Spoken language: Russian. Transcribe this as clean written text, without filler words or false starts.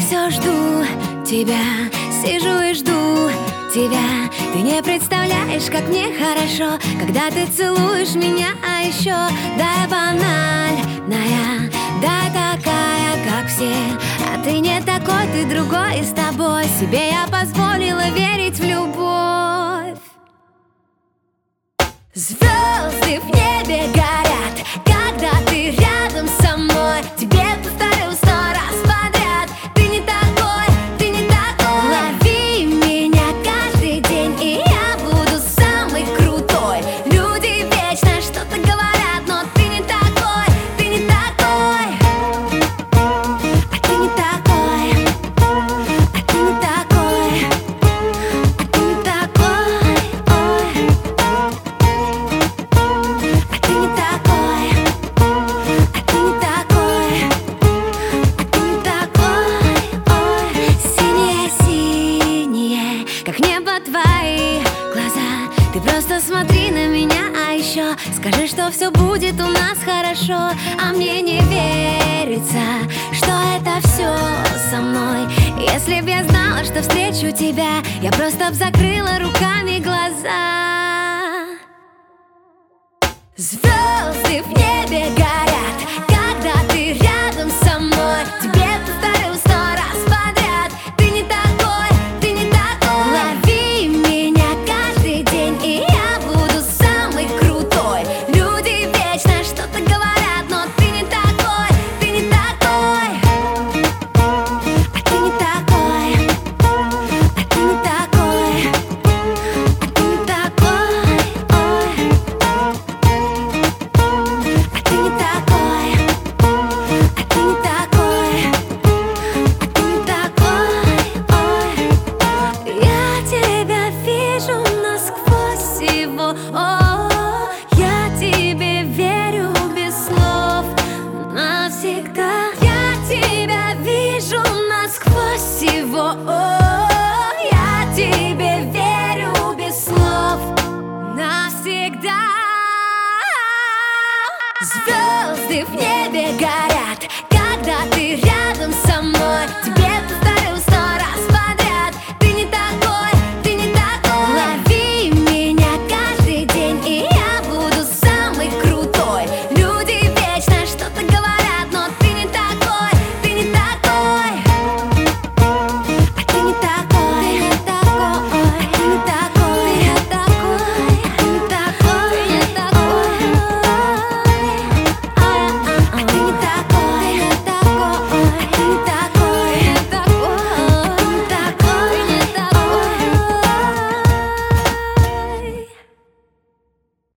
все жду тебя, сижу и жду тебя. Ты не представляешь, как мне хорошо, когда ты целуешь меня, а еще да, я банальная, да, такая, как все. А ты не такой, ты другой, и с тобой себе я позволила верить в любовь. Звезды в небе горят, когда ты рядом со мной. Тебе повторю 100 раз подряд: ты не такой, ты не такой. Лови меня каждый день, и я буду самый крутой. Люди вечно что-то говорят, но ты не такой, ты не такой. А ты не такой, а ты не такой, а ты не такой, ой. А ты не такой, а ты не такой, а ты не такой, ой. Синие-синие, как небо твои глаза. Ты просто смотри на меня, а еще скажи, что все будет у нас хорошо. А мне не верится, что это все со мной. Если б я знала, что встречу тебя, я просто б закрыла руками глаза. Звезды в небе горят, когда ты рядом со мной. Тебе повторю 100 раз подряд: ты не такой, ты не такой. Лови меня каждый день, и я буду самый крутой. Люди вечно что-то говорят, но ты не такой, ты не такой. А ты не такой, а ты не такой, а ты не такой, ой. А ты не такой, а ты не такой, а ты не такой, ой. Я тебя вижу насквозь его, о, я тебе верю без слов навсегда. Я тебя вижу насквозь его, о, я тебе верю без слов навсегда. Звезды в небе горят.